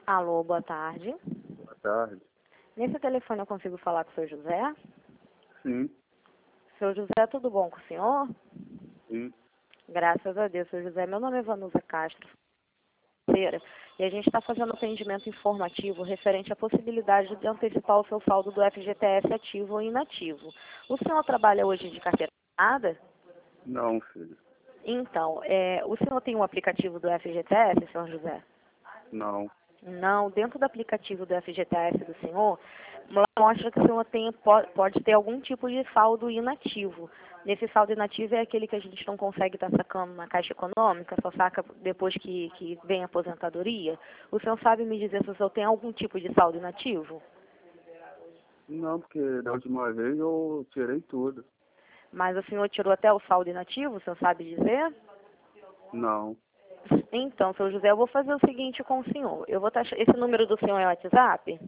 Alô, boa tarde. Boa tarde. Nesse telefone eu consigo falar com o senhor José? Sim, Senhor José, tudo bom com o senhor? sim. Graças a Deus, senhor José. Meu nome é Vanusa Castro Feira, e a gente está fazendo atendimento informativo referente à possibilidade de antecipar o seu saldo do FGTS ativo ou inativo. O senhor trabalha hoje de carteira assinada? Não, filho. Então, o senhor tem um aplicativo do FGTS, senhor José? Não. Não, dentro do aplicativo do FGTS do senhor, lá mostra que o senhor pode ter algum tipo de saldo inativo. Nesse saldo inativo é aquele que a gente não consegue estar sacando na Caixa Econômica, só saca depois que vem a aposentadoria. O senhor sabe me dizer se o senhor tem algum tipo de saldo inativo? Não, porque da última vez eu tirei tudo. Mas o senhor tirou até o saldo inativo, o senhor sabe dizer? Não. Então, seu José, eu vou fazer o seguinte com o senhor. Esse número do senhor é o WhatsApp?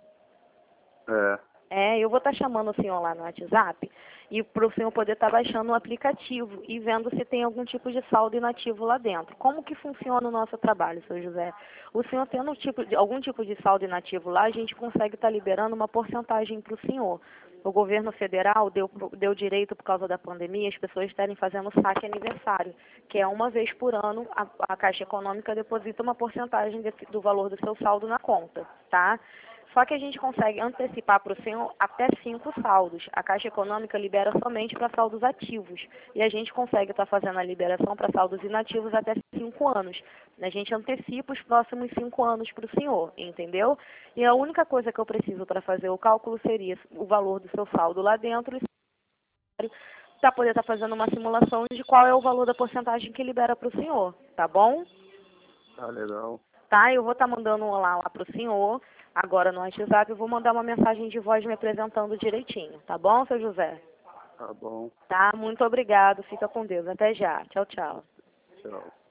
É. Eu vou estar chamando o senhor lá no WhatsApp e para o senhor poder estar baixando o aplicativo e vendo se tem algum tipo de saldo inativo lá dentro. Como que funciona o nosso trabalho, seu José? O senhor tendo algum tipo de saldo inativo lá, a gente consegue estar liberando uma porcentagem para o senhor. O governo federal deu direito, por causa da pandemia, as pessoas estarem fazendo saque aniversário, que é uma vez por ano a Caixa Econômica deposita uma porcentagem do valor do seu saldo na conta, tá? Só que a gente consegue antecipar para o senhor até 5 saldos. A Caixa Econômica libera somente para saldos ativos. E a gente consegue estar fazendo a liberação para saldos inativos até 5 anos. A gente antecipa os próximos 5 anos para o senhor, entendeu? E a única coisa que eu preciso para fazer o cálculo seria o valor do seu saldo lá dentro e para poder estar fazendo uma simulação de qual é o valor da porcentagem que libera para o senhor, tá bom? Tá legal. Tá, eu vou estar mandando um olá lá para o senhor, agora no WhatsApp, eu vou mandar uma mensagem de voz me apresentando direitinho, tá bom, seu José? Tá bom. Tá, muito obrigado, fica com Deus, até já, tchau, tchau. Tchau.